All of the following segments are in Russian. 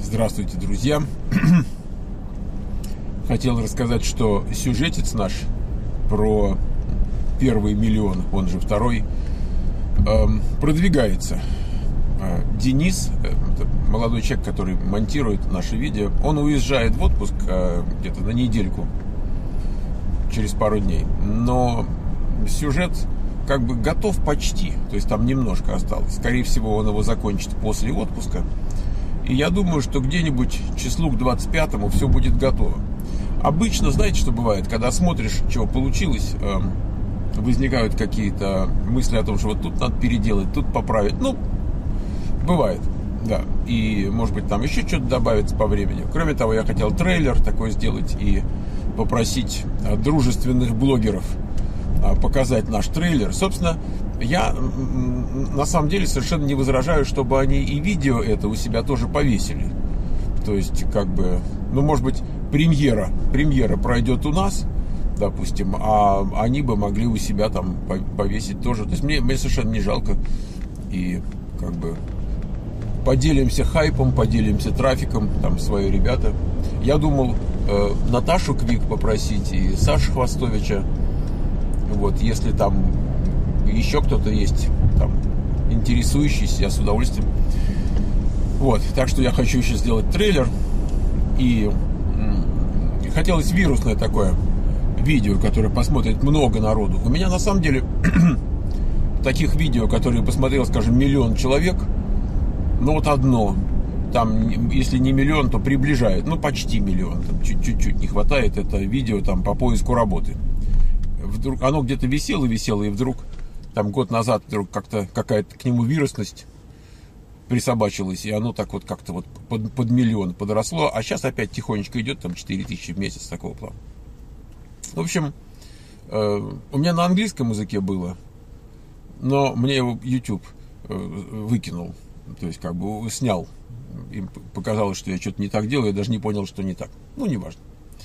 Здравствуйте, друзья! Хотел рассказать, что сюжетец наш про первый миллион, он же второй, продвигается. Денис, молодой человек, который монтирует наши видео, он уезжает в отпуск где-то на недельку, через пару дней. Но сюжет как бы готов почти, то есть там немножко осталось. Скорее всего, он его закончит после отпуска. И я думаю, что где-нибудь числу к 25-му все будет готово. Обычно, знаете, что бывает? Когда смотришь, чего получилось, возникают какие-то мысли о том, что вот тут надо переделать, тут поправить. Ну, бывает, да. И, может быть, там еще что-то добавится по времени. Кроме того, я хотел трейлер такой сделать и попросить дружественных блогеров показать наш трейлер. Собственно, я на самом деле совершенно не возражаю, чтобы они и видео это у себя тоже повесили. То есть, как бы, ну, может быть, премьера пройдет у нас, допустим, а они бы могли у себя там повесить тоже. То есть мне совершенно не жалко. И как бы поделимся хайпом, поделимся трафиком, там свои ребята. Я думал Наташу Квик попросить и Сашу Хвостовича. Вот, если там еще кто-то есть там интересующийся, я с удовольствием. Вот, так что я хочу еще сделать трейлер. И хотелось вирусное такое видео, которое посмотрит много народу. У меня на самом деле таких видео, которые посмотрел, скажем, 1 миллион человек, ну вот одно. Там, если не 1 миллион, то приближает, ну почти 1 миллион. Там чуть-чуть не хватает, это видео там по поиску работы. Вдруг оно где-то висело, и вдруг там год назад вдруг как-то какая-то к нему вирусность присобачилась, и оно так вот как-то вот под 1 миллион подросло, а сейчас опять тихонечко идет, там 4000 в месяц такого плана. В общем, у меня на английском языке было, но мне его YouTube выкинул, то есть как бы снял. Им показалось, что я что-то не так делаю, я даже не понял, что не так. Ну, неважно.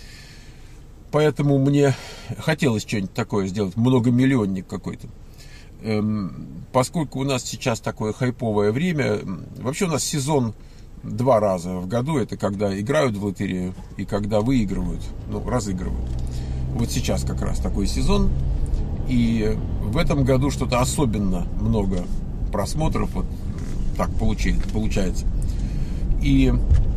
Поэтому мне хотелось что-нибудь такое сделать, многомиллионник какой-то. Поскольку у нас сейчас такое хайповое время, вообще у нас сезон 2 раза в году, это когда играют в лотерею и когда выигрывают, ну, разыгрывают. Вот сейчас как раз такой сезон, и в этом году что-то особенно много просмотров, вот так получается. И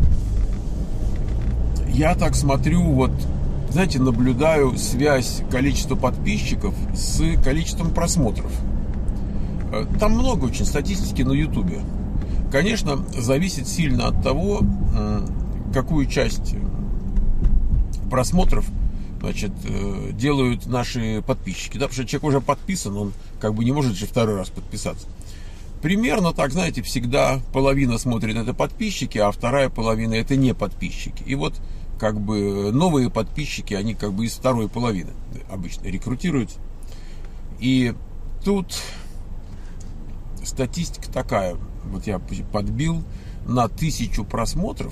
я так смотрю, вот, знаете, наблюдаю связь количества подписчиков с количеством просмотров. Там много очень статистики на Ютубе. Конечно, зависит сильно от того, какую часть просмотров, значит, делают наши подписчики. Да, потому что человек уже подписан, он как бы не может же второй раз подписаться. Примерно так, знаете, всегда половина смотрит это подписчики, а вторая половина это не подписчики. И вот как бы новые подписчики, они как бы из второй половины обычно рекрутируются. И тут статистика такая. Вот я подбил на 1000 просмотров,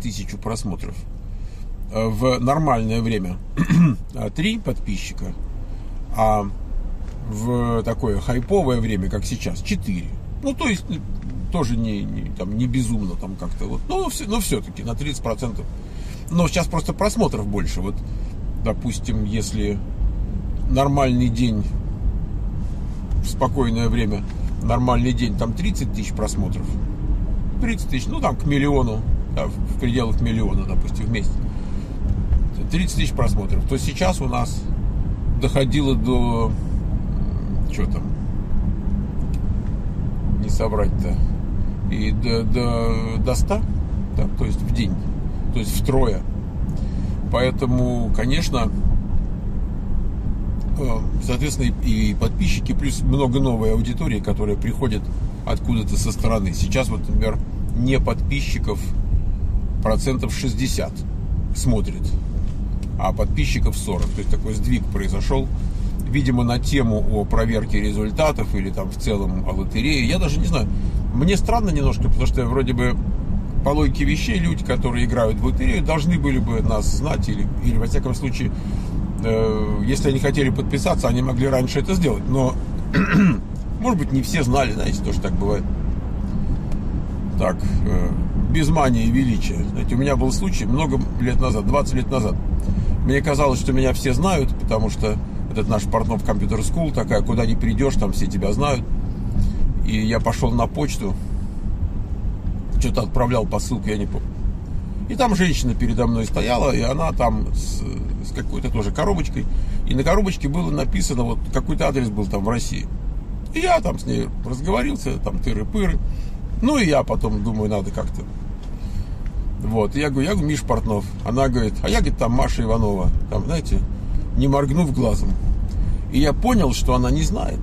в нормальное время 3 подписчика, а в такое хайповое время, как сейчас, 4. Ну, то есть, тоже не безумно там как-то. Вот. Но все-таки на 30%. Но сейчас просто просмотров больше. Вот, допустим, если нормальный день, в спокойное время, нормальный день, там 30 тысяч просмотров. 30 тысяч, ну там к миллиону, да, в пределах миллиона, допустим, в месяц. 30 тысяч просмотров. То сейчас у нас доходило до... Что там? Не соврать-то. И до 100, да, то есть в день. То есть втрое. Поэтому, конечно, соответственно, и подписчики, плюс много новой аудитории, которая приходит откуда-то со стороны. Сейчас вот, например, не подписчиков 60% смотрит, а подписчиков 40%. То есть такой сдвиг произошел, видимо, на тему о проверке результатов или там в целом о лотерее. Я даже не знаю. Мне странно немножко, потому что вроде бы по логике вещей люди, которые играют в лотерею, должны были бы нас знать или во всяком случае, если они хотели подписаться, они могли раньше это сделать. Но, может быть, не все знали, знаете, тоже так бывает. так, без мании и величия. Знаете, у меня был случай много лет назад, 20 лет назад. Мне казалось, что меня все знают, потому что этот наш Портнов Computer School такая, куда ни придешь, там все тебя знают. И я пошел на почту, что-то отправлял посылку, я не помню. И там женщина передо мной стояла, и она там с какой-то тоже коробочкой. И на коробочке было написано, вот какой-то адрес был там в России. И я там с ней разговорился, там тыры-пыры. Ну и я потом думаю, надо как-то. Вот, и я говорю, Миш Портнов. Она говорит, а я, говорит, там Маша Иванова. Там, знаете, не моргнув глазом. И я понял, что она не знает.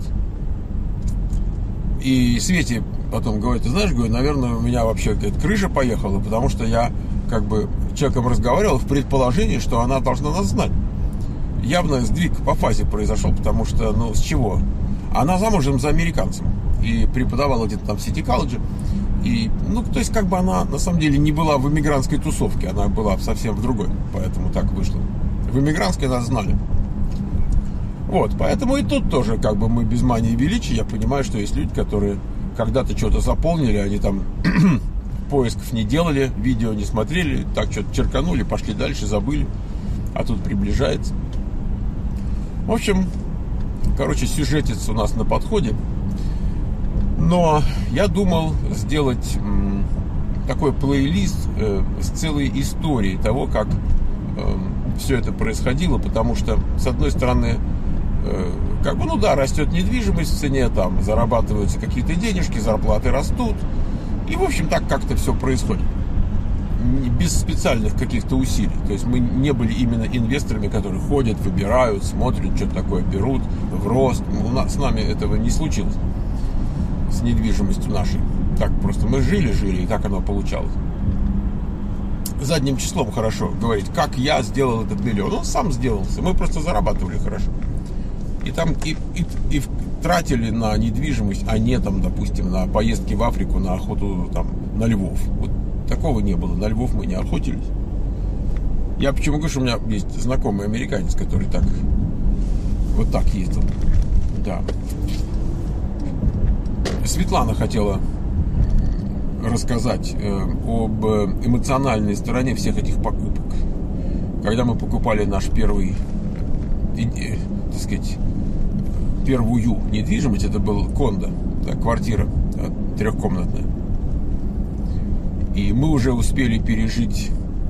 И Свете потом говорит, ты знаешь, говорю, наверное, у меня вообще какая-то крыша поехала, потому что я как бы с человеком разговаривал в предположении, что она должна нас знать. Явно сдвиг по фазе произошел, потому что, ну, с чего? Она замужем за американцем и преподавала где-то там в Сити-колледже. И, ну, то есть, как бы она, на самом деле, не была в иммигрантской тусовке, она была совсем в другой, поэтому так вышло. В иммигрантской нас знали. Вот, поэтому и тут тоже, как бы, мы без мании и величия. Я понимаю, что есть люди, которые когда-то что-то заполнили, они там поисков не делали, видео не смотрели, так что-то черканули, пошли дальше, забыли, а тут приближается. В общем, короче, сюжетец у нас на подходе. Но я думал сделать такой плейлист с целой историей того, как все это происходило, потому что, с одной стороны, как бы, ну да, растет недвижимость в цене, там зарабатываются какие-то денежки, зарплаты растут, и, в общем, так как-то все происходит. Без специальных каких-то усилий. То есть мы не были именно инвесторами, которые ходят, выбирают, смотрят, что такое берут в рост. С нами этого не случилось. С недвижимостью нашей. Так просто мы жили, и так оно получалось. Задним числом хорошо говорить, как я сделал этот миллион. Он сам сделался. Мы просто зарабатывали хорошо. И там и тратили на недвижимость, а не там, допустим, на поездки в Африку, на охоту там, на львов. Вот такого не было. На львов мы не охотились. Я почему говорю, что у меня есть знакомый американец, который так вот так ездил. Да. Светлана хотела рассказать об эмоциональной стороне всех этих покупок. Когда мы покупали наш первый, так сказать, первую недвижимость, это был кондо, да, квартира трехкомнатная. И мы уже успели пережить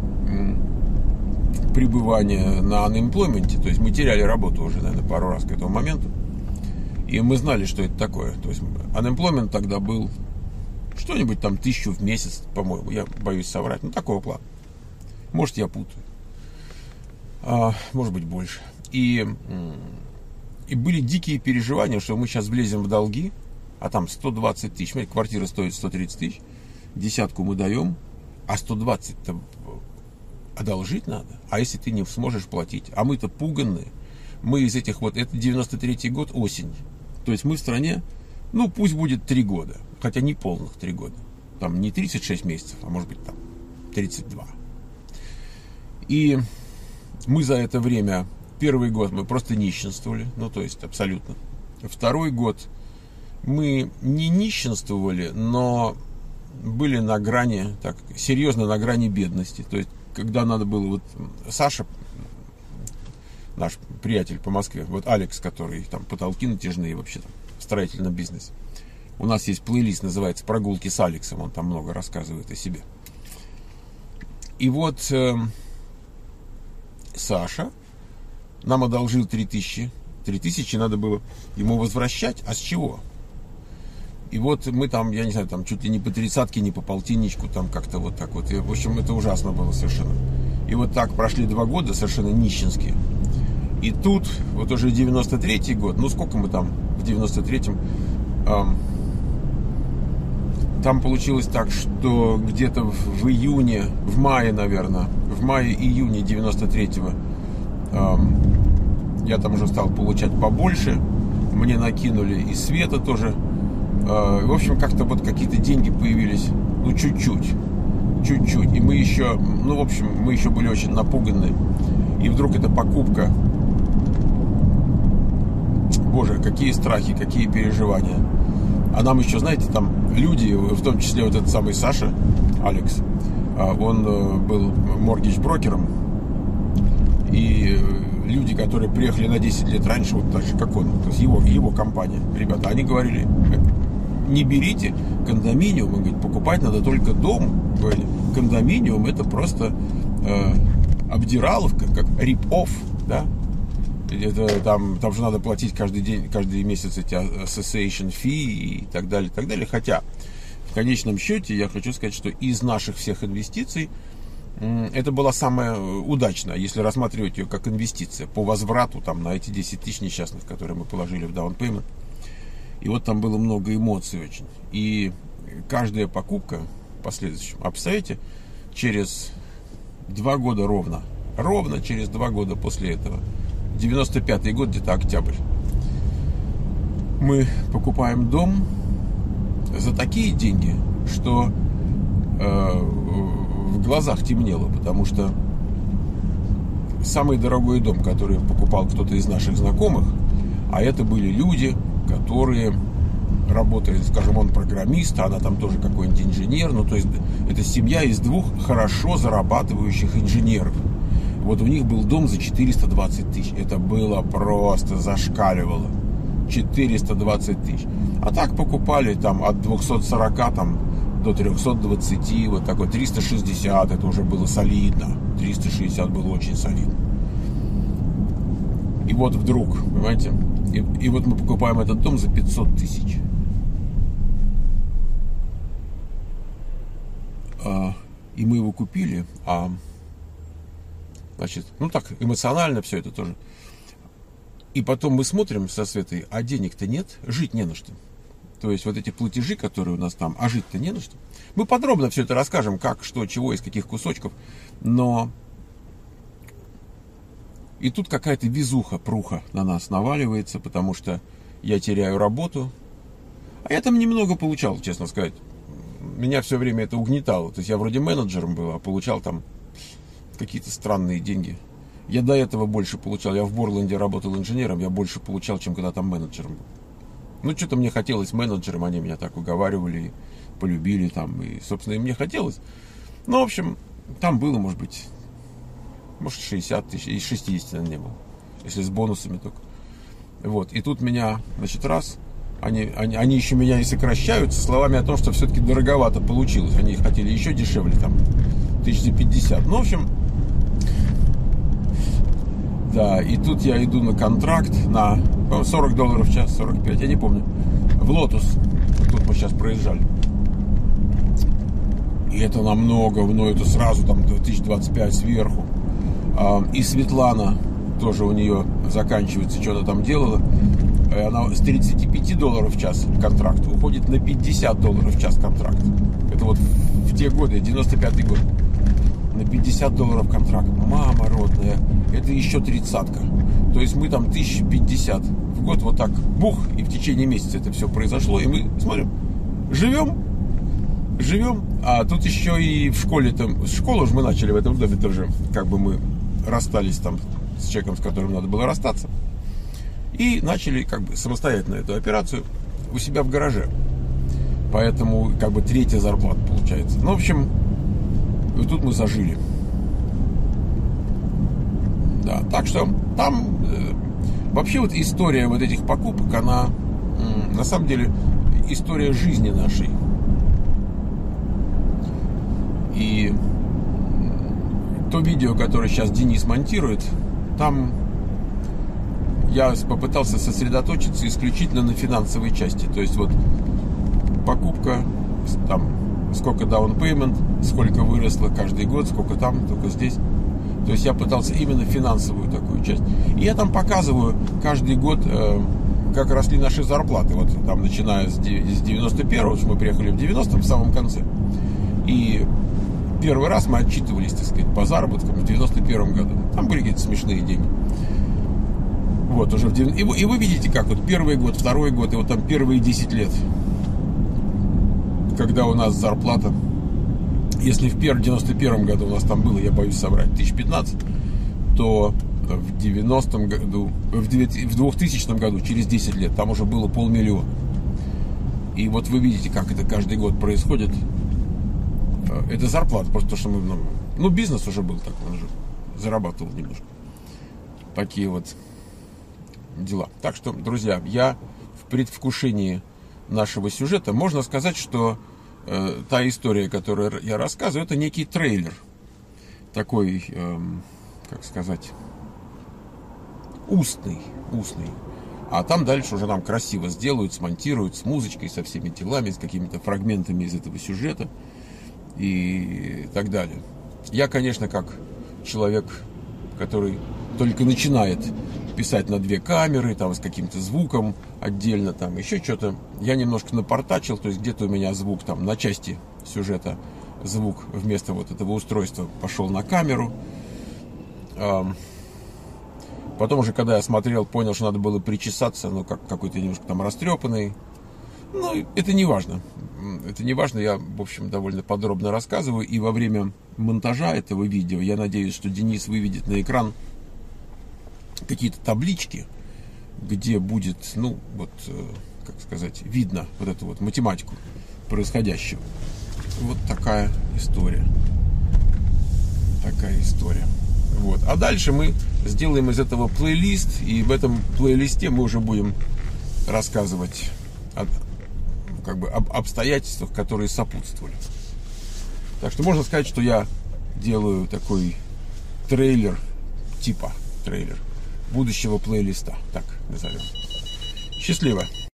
пребывание на unemployment, то есть мы теряли работу уже, наверное, пару раз к этому моменту. И мы знали, что это такое. То есть unemployment тогда был что-нибудь там 1000 в месяц, по-моему, я боюсь соврать, ну такого плана. Может, я путаю. Может быть, больше. И были дикие переживания, что мы сейчас влезем в долги, а там 120 тысяч. Смотрите, квартира стоит 130 тысяч, десятку мы даем, а 120-то одолжить надо. А если ты не сможешь платить? А мы-то пуганные. Мы из этих вот, это 93-й год, осень. То есть мы в стране, ну пусть будет 3 года, хотя не полных 3 года. Там не 36 месяцев, а может быть там 32. И мы за это время, первый год мы просто нищенствовали, ну то есть абсолютно. Второй год мы не нищенствовали, но были на грани, так, серьезно на грани бедности. То есть когда надо было, вот Саша, наш приятель по Москве, вот Алекс, который там потолки натяжные вообще там в строительном бизнесе. У нас есть плейлист, называется «Прогулки с Алексом», он там много рассказывает о себе. И вот Саша нам одолжил 3000. 3000 надо было ему возвращать, а с чего? И вот мы там, я не знаю, там чуть ли не по 30-ке, не по полтинничку, там как-то вот так вот. И, в общем, это ужасно было совершенно. И вот так прошли 2 года совершенно нищенские. И тут, вот уже 93-й год, ну сколько мы там в 93-м, там получилось так, что где-то в июне, в мае, наверное, в мае-июне 93-го я там уже стал получать побольше, мне накинули и Света тоже. В общем, как-то вот какие-то деньги появились, ну чуть-чуть. И мы еще, ну в общем, мы еще были очень напуганы. И вдруг эта покупка. Боже, какие страхи, какие переживания. А нам еще, знаете, там люди, в том числе вот этот самый Саша, Алекс, он был моргидж-брокером, и люди, которые приехали на 10 лет раньше, вот так же, как он, то есть его компания, ребята, они говорили, не берите кондоминиум, он говорит, покупать надо только дом. Говорили, кондоминиум это просто обдираловка, как rip-off, да? Это, там же надо платить каждый месяц эти association fee и так далее, так далее. Хотя в конечном счете я хочу сказать, что из наших всех инвестиций это была самая удачная, если рассматривать ее как инвестиция по возврату там, на эти 10 тысяч несчастных, которые мы положили в down payment. И вот там было много эмоций очень. И каждая покупка в последующем, а представляете, через 2 года ровно через 2 года после этого, 95-й год, где-то октябрь, мы покупаем дом за такие деньги, что в глазах темнело, потому что самый дорогой дом, который покупал кто-то из наших знакомых, а это были люди, которые работали, скажем, он программист, а она там тоже какой-нибудь инженер, ну то есть это семья из 2 хорошо зарабатывающих инженеров. Вот у них был дом за 420 тысяч. Это было просто зашкаливало. 420 тысяч. А так покупали там от 240 там, до 320, вот такой 360, это уже было солидно. 360 было очень солидно. И вот вдруг, понимаете, и вот мы покупаем этот дом за 500 тысяч. И мы его купили, значит, ну так, эмоционально все это тоже. И потом мы смотрим со Светой, а денег-то нет, жить не на что. То есть вот эти платежи, которые у нас там, а жить-то не на что. Мы подробно все это расскажем, как, что, чего, из каких кусочков. Но и тут какая-то везуха, пруха на нас наваливается, потому что я теряю работу. А я там немного получал, честно сказать. Меня все время это угнетало. То есть я вроде менеджером был, а получал там какие-то странные деньги. Я до этого больше получал. Я в Борланде работал инженером, я больше получал, чем когда там менеджером был. Ну, что-то мне хотелось менеджером, они меня так уговаривали, полюбили там, и, собственно, и мне хотелось. Ну, в общем, там было, может быть, 60 тысяч, и 60, наверное, не было, если с бонусами только. Вот, и тут меня, значит, раз, они еще меня и сокращают со словами о том, что все-таки дороговато получилось. Они хотели еще дешевле, там, 1050. Ну, в общем, да, и тут я иду на контракт на $40 в час, 45, я не помню, в Лотус. Тут мы сейчас проезжали. И это намного, ну это сразу там 1025 сверху. И Светлана, тоже у нее заканчивается, что-то там делала. Она с $35 в час контракт уходит на $50 в час контракт. Это вот в те годы, 95-й год. На $50 контракт. Мама родная, это еще 30-ка. То есть мы там 1050 в год, вот так, бух, и в течение месяца это все произошло. И мы, смотрим, живем, а тут еще и в школе, там, школу уже мы начали в этом доме тоже, как бы мы расстались там с человеком, с которым надо было расстаться. И начали как бы самостоятельно эту операцию у себя в гараже. Поэтому как бы 3-я зарплата получается. Ну, в общем, и тут мы зажили. Да, так что там вообще вот история вот этих покупок, она на самом деле история жизни нашей. И то видео, которое сейчас Денис монтирует, там я попытался сосредоточиться исключительно на финансовой части. То есть вот покупка, там сколько down payment, сколько выросло каждый год, сколько там, только здесь. То есть я пытался именно финансовую такую часть. И я там показываю каждый год, как росли наши зарплаты. Вот там начиная с 91-го, мы приехали в 90-м, в самом конце. И первый раз мы отчитывались, так сказать, по заработкам в 91-м году. Там были какие-то смешные деньги. Вот уже и вы видите, как вот первый год, второй год, и вот там первые 10 лет, когда у нас зарплата, если в 91 году у нас там было, я боюсь соврать, 1015, то в 90-м году, в 2000 году, через 10 лет, там уже было 500 000. И вот вы видите, как это каждый год происходит. Это зарплата, просто то, что мы... Ну, бизнес уже был такой, он же зарабатывал немножко. Такие вот дела. Так что, друзья, я в предвкушении нашего сюжета. Можно сказать, что та история, которую я рассказываю, это некий трейлер. Такой, как сказать, устный. А там дальше уже нам красиво сделают, смонтируют с музычкой, со всеми делами, с какими-то фрагментами из этого сюжета и так далее. Я, конечно, как человек, который только начинает писать на 2 камеры, там, с каким-то звуком отдельно, там, еще что-то, я немножко напортачил, то есть где-то у меня звук, там, на части сюжета звук вместо вот этого устройства пошел на камеру. Потом уже, когда я смотрел, понял, что надо было причесаться, ну, как какой-то немножко там растрепанный. Ну, это не важно. Это не важно, я, в общем, довольно подробно рассказываю. И во время монтажа этого видео, я надеюсь, что Денис выведет на экран какие-то таблички, где будет, ну, вот, как сказать, видно вот эту вот математику происходящего. Вот такая история. Вот. А дальше мы сделаем из этого плейлист, и в этом плейлисте мы уже будем рассказывать об обстоятельствах, которые сопутствовали. Так что можно сказать, что я делаю такой трейлер, типа трейлер будущего плейлиста, так назовем. Счастливо!